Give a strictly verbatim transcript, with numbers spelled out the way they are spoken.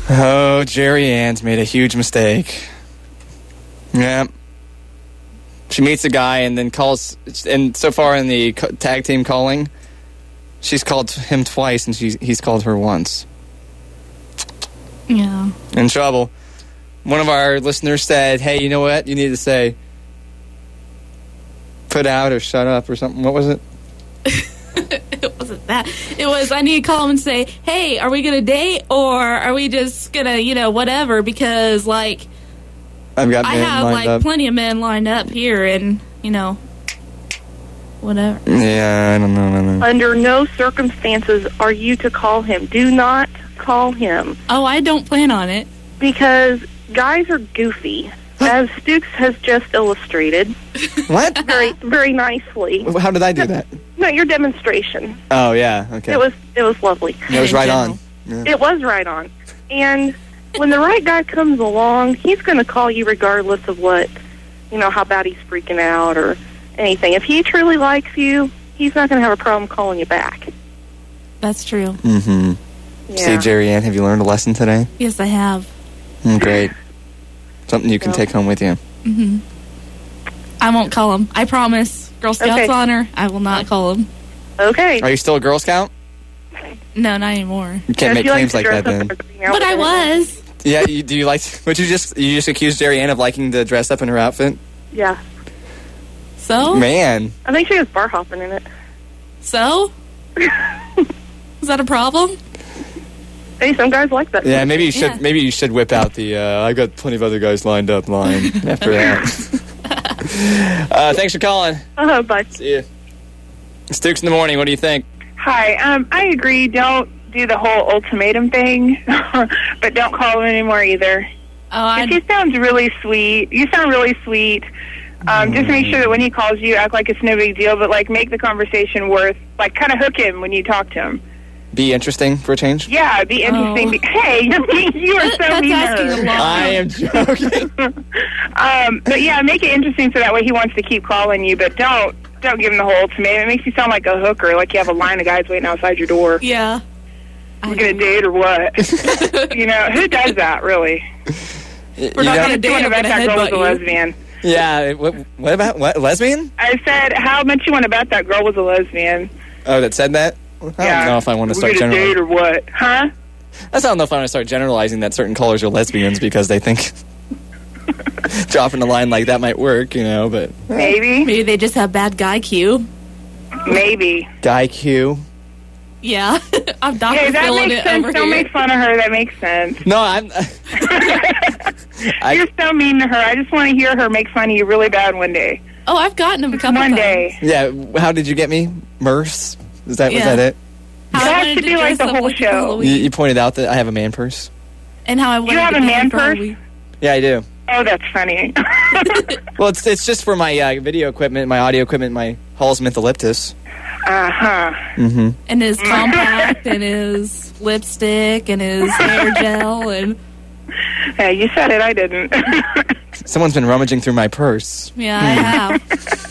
Oh, Jerry Ann's made a huge mistake. Yeah. She meets a guy and then calls, and so far in the tag team calling, she's called him twice and she's, he's called her once. Yeah. In trouble. One of our listeners said, hey, you know what? You need to say, put out or shut up or something. What was it? It wasn't that. It was, I need to call him and say, hey, are we going to date or are we just going to, you know, whatever? Because, like, I've got I men have, lined like, up. plenty of men lined up here and, you know, whatever. Yeah, I don't know. I don't know. Under no circumstances are you to call him. Do not call him. Oh, I don't plan on it. Because guys are goofy, as Stooks has just illustrated. What? Very, very nicely. How did I do that? No, your demonstration. Oh, yeah, okay. It was, it was lovely. It was In right general. on. Yeah. It was right on. And when the right guy comes along, he's going to call you regardless of what, you know, how bad he's freaking out or anything. If he truly likes you, he's not going to have a problem calling you back. That's true. Mm-hmm. Yeah. See, Jerry Ann, have you learned a lesson today? Yes, I have. Mm, great. Something you can Well. take home with you. Mm-hmm. I won't call him. I promise. Girl Scouts Okay. honor, I will not call him. Okay. Are you still a Girl Scout? No, not anymore. You can't Yeah, make she likes claims to like dress that up then. and everything else. But I was. Yeah, you, do you like... Would you just... You just accused Jerry Ann of liking to dress up in her outfit? Yeah. So? Man. I think she was bar hopping in it. So? Is that a problem? Hey, some guys like that. Yeah, maybe you should Yeah. maybe you should whip out the uh, I got plenty of other guys lined up line after that. uh, thanks for calling. Uh, bye. See you. Stooks in the morning, what do you think? Hi, um, I agree. Don't do the whole ultimatum thing, but don't call him anymore either. Oh, I... If he sounds really sweet, you sound really sweet. Um, just make sure that when he calls you, act like it's no big deal, but like make the conversation worth, like kind of hook him when you talk to him. Be interesting for a change? Yeah, be interesting. Oh. Be, hey, you're mean, you are so That's mean to asking her. a lot. I am joking. um, but yeah, make it interesting so that way he wants to keep calling you, but don't don't give him the whole ultimatum. It makes you sound like a hooker, like you have a line of guys waiting outside your door. Yeah. We're going to date or what? You know, who does that, really? You We're not know- gonna date, How much you I'm want to bet gonna that girl was headbutt a you. lesbian? Yeah, what, what about, what, lesbian? I said, how much you want to bet that girl was a lesbian? Oh, that said that? I don't yeah. know if I want to start We're going to date generalizing. or what? Huh? I don't know if I want to start generalizing that certain callers are lesbians because they think dropping a line like that might work, you know, but... Maybe. Maybe they just have bad guy Q. Maybe. Guy Q. Yeah. I'm Doctor Hey, that Phil makes it sense. over Don't here. make fun of her. That makes sense. No, I'm... I, You're so mean to her. I just want to hear her make fun of you really bad one day. Oh, I've gotten him a couple One times. day. yeah, how did you get me? Merce? Is that, was Yeah. that it? How That I has wanted to be like dress the up whole for show. Halloween. You, you pointed out that I have a man purse? And how I wanted have to a be man for purse? Halloween. Yeah, I do. Oh, that's funny. Well, it's it's just for my uh, video equipment, my audio equipment, my Hall's Mentholyptus. Uh-huh. Mm-hmm. And his compact and his lipstick and his hair gel and Hey, you said it. I didn't. Someone's been rummaging through my purse. yeah, I have.